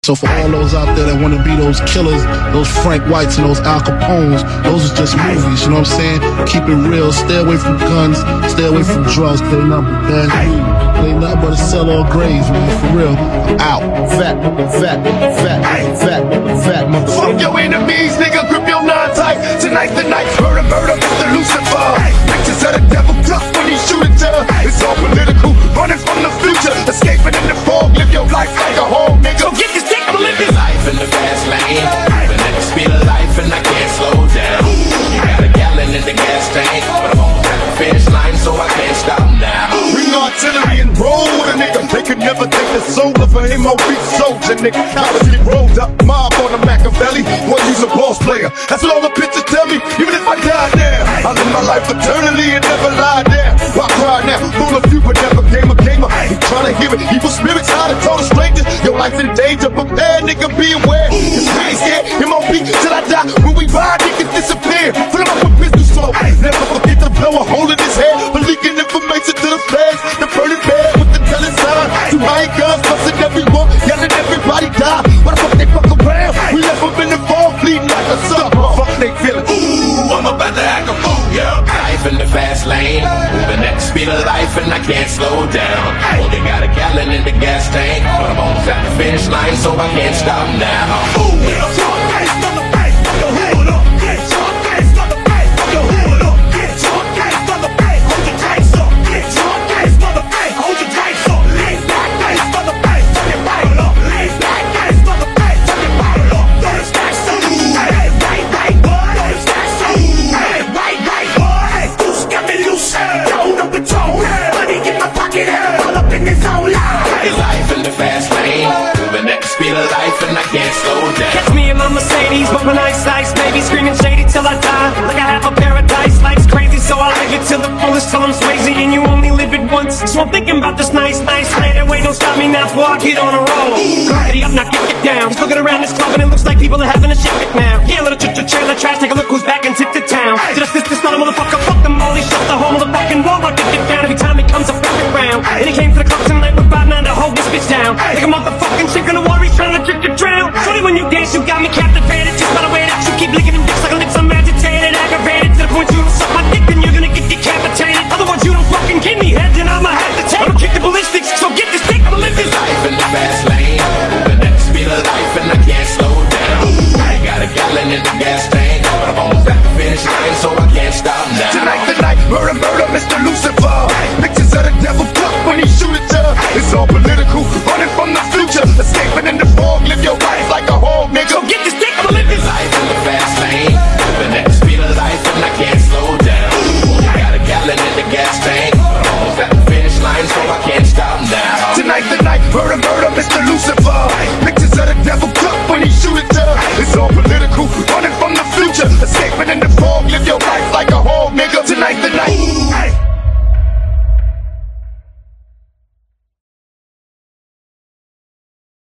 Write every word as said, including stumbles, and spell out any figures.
So for all those out there that want to be those killers, those Frank Whites and those Al Capones, those are just movies, you know what I'm saying? Keep it real, stay away from guns, stay away from drugs, play nothing but bad weed, play nothing but a sell all graves, man, for real. I'm out. Fat, fat, fat, fat, fat, motherfucker. Fuck your enemies, nigga, grip your nine tight. Tonight's the night, murder, murder, Mister Lucifer. Pictures of the devil, duck when he shoot it down. It's all political, running from the future, escaping in the fog, live your life like a home, nigga. So get this dick, I'ma live this life in the fast lane, the next speed of life and I can't slow down. You got a gallon in the gas tank, but I'm almost at the finish line, so I can't stop now. Bring artillery and roll with a nigga. They could never take the soul of a M O B soldier, nigga. College get rolled up, mob on a Machiavelli. One use a boss player, that's what all the pictures tell me. Even if I die now, I live my life eternally and never lie down. Why cry now? Full of you, but never came a gamer. He trying to hear it, evil spirits out of total strangers. Your life in danger, prepare, nigga, be aware. It's really scared, M O B till I die. When we ride, niggas disappear. Fill him up with pistol smoke. Never forget to blow a hole in his head. For leaking information to the feds. The burning bed with the telling sign. Two high guns, busting everyone, yelling everybody die. What the fuck they fuck around? We left them in the fall, bleeding like a sucker. Fuck they feeling. Ooh, I'm about to act a fool, yeah. Life in the fast lane, moving at the speed of life and I can't slow down. Only got a gallon in the gas tank, but I'm almost at the finish line, so I can't stop now. Ooh, yeah. Talk face, motherfucker, yo, hold up. Get talk face, motherfucker, yo, hold up. Get talk face, motherfucker, hold your tights up. Get talk face, motherfucker, hold your tights up. Lay back face, motherfucker, turn your bottle up. Lay back face, motherfucker, turn your bottle up. Throw the stacks up. Hey, right, right, boy. Throw the stacks up. Hey, right, right, boy. Goose got me loose. Down up the tone. Money in my pocket. All up in this whole line. Life in the fast lane, moving at the speed of life and I can't slow down. Catch me in my Mercedes, bumping ice ice, baby, screaming shady till I die. Like I have a paradise, life's crazy, so I live it till the fullest till I'm Swayze, and you only live it once. So I'm thinking about this nice, nice later. Wait, don't stop me now before I get on a roll. Ready up, now get it down. Just looking around this club and it looks like people are having a shit fit now. Yeah, little ch-ch-trailer trash, take a look who's back and tip to town. Just this, this not a motherfucker, fuck them all, he shut the whole motherfucking wall. I get it down every time he comes a fucking round. And he came to the club tonight with five nine to hold this bitch down. Like a motherfucking chicken, a worry trying to trick to drown. Shorty, when you dance, you got me captivated. Just by the way that you keep licking them dicks like a lips, I'm agitated, aggravated. To the point you don't suck my dick, then you're gonna get decapitated. Otherwise, you don't fucking give me head, then I'ma have to take. I'ma kick the ballistics, so get this dick, I'ma live this life in the fast lane, moving at the speed of life and I can't slow down. I ain't got a gallon in the gas tank, but I'm almost at the finish line, so I can't stop now. Tonight's the night, murder, murder, Mister Lucifer. Pictures of the devil, duck when he shoot it down. It's all political, running from the future, escaping in the fog, live your life like a